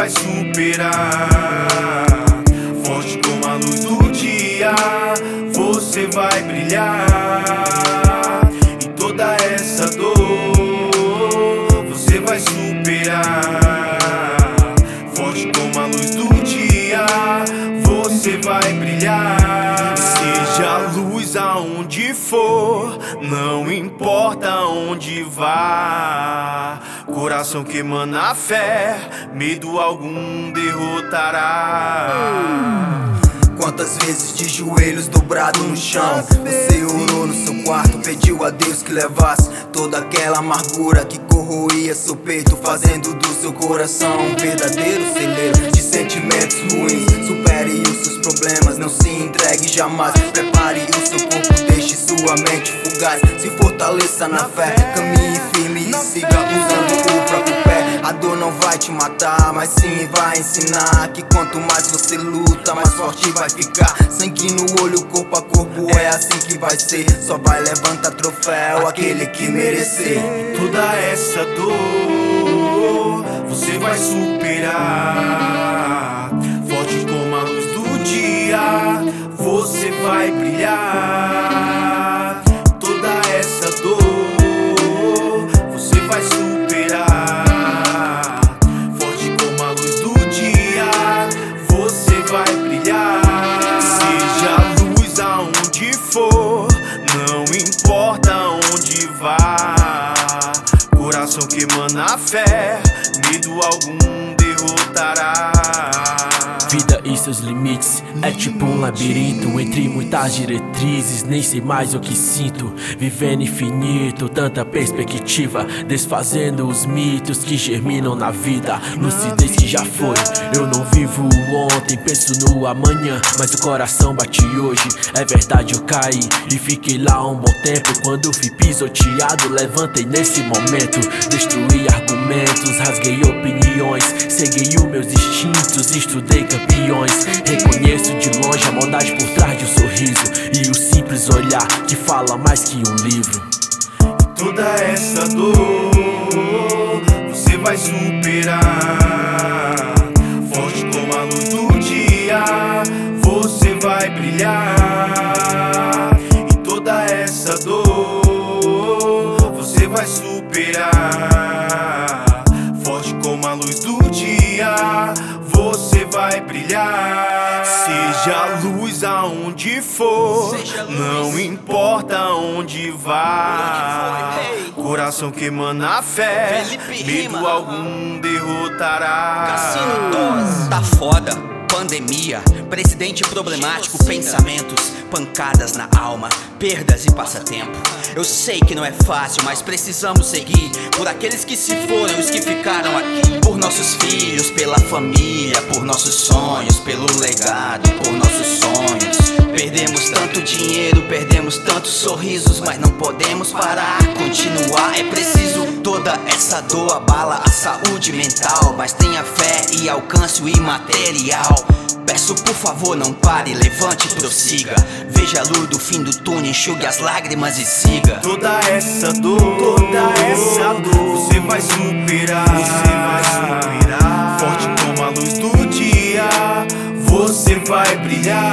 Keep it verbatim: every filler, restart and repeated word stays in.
vai superar. Forte como a luz do dia, você vai brilhar. E toda essa dor você vai superar. Forte como a luz do dia, você vai brilhar. Seja a luz aonde for, não importa onde vá. Coração que emana fé, medo algum derrotará. Quantas vezes de joelhos dobrado no chão você orou no seu quarto, pediu a Deus que levasse toda aquela amargura que corroía seu peito, fazendo do seu coração um verdadeiro celeiro de sentimentos ruins. Supere os seus problemas, não se entregue jamais. Prepare o seu corpo, deixe sua mente fugaz. Se fortaleça na fé, caminhe firme e siga usando o próprio pé. A dor não vai te matar, mas sim vai ensinar que quanto mais você luta, mais forte vai ficar. Sangue no olho, corpo a corpo, é assim que vai ser. Só vai levantar troféu aquele que merecer. Toda essa dor você vai superar. Forte como a luz do dia, você vai brilhar. Toda essa dor você vai superar. Forte como a luz do dia, você vai brilhar. Seja a luz aonde for, não importa onde vá. Coração que emana fé, medo algum derrotará. Vida e seus limites é tipo um labirinto entre muitas diretrizes, nem sei mais o que sinto. Vivendo infinito, tanta perspectiva, desfazendo os mitos que germinam na vida. Lucidez que já foi, eu não vivo o ontem, penso no amanhã, mas o coração bate hoje. É verdade, eu caí e fiquei lá um bom tempo. Quando fui pisoteado, levantei nesse momento. Destruí argumentos, rasguei opiniões, ceguei os meus instintos, estudei campeões. Reconheço de longe a maldade por trás de um sorriso e o simples olhar que fala mais que um livro. Toda essa dor você vai superar. Forte como a luz do dia, você vai brilhar. E toda essa dor você vai superar. Forte como a luz do dia, você vai brilhar. Seja a luz aonde for, não importa onde vá. Coração que emana fé, medo algum derrotará. Tá foda, pandemia, presidente problemático, pensamentos, pancadas na alma, perdas e passatempo. Eu sei que não é fácil, mas precisamos seguir por aqueles que se foram e os que ficaram aqui. Por nossos filhos, pela família, por nossos sonhos, pelo legado, por nossos sonhos. Perdemos tanto dinheiro, perdemos tantos sorrisos, mas não podemos parar, continuar é preciso. Toda essa dor abala a saúde mental, mas tenha fé e alcance o imaterial. Peço por favor não pare, levante e prossiga. Veja a luz do fim do túnel, enxugue as lágrimas e siga. Toda essa dor, toda essa dor você vai superar. Você vai superar. Forte como a luz do dia, você vai brilhar.